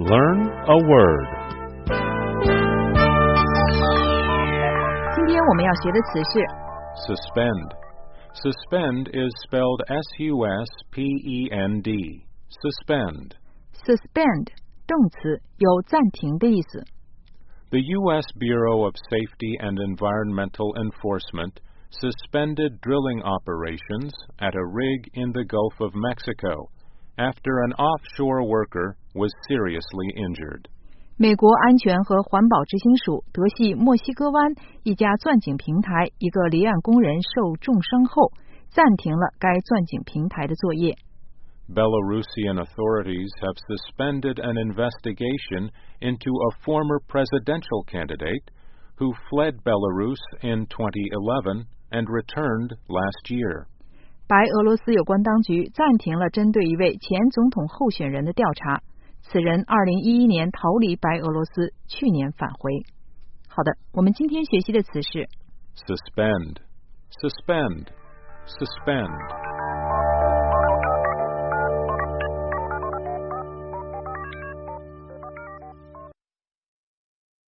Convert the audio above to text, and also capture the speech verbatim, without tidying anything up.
Learn a word. 今天我们要学的词是 Suspend. Suspend is spelled S U S P E N D. Suspend. suspend 动词，有暂停的意思。 The U S Bureau of Safety and Environmental Enforcement suspended drilling operations at a rig in the Gulf of Mexico after an offshore worker was seriously injured. 美国安全和环保执行署德系墨西哥湾一家钻井平台一个离岸工人受重伤后，暂停了该钻井平台的作业。 Belarusian authorities have suspended an investigation into a former presidential candidate who fled Belarus in twenty eleven and returned last year. 白俄罗斯有关当局暂停了针对一位前总统候选人的调查，此人二零一一年逃离白俄罗斯，去年返回。好的，我们今天学习的词是 Suspend. Suspend. Suspend.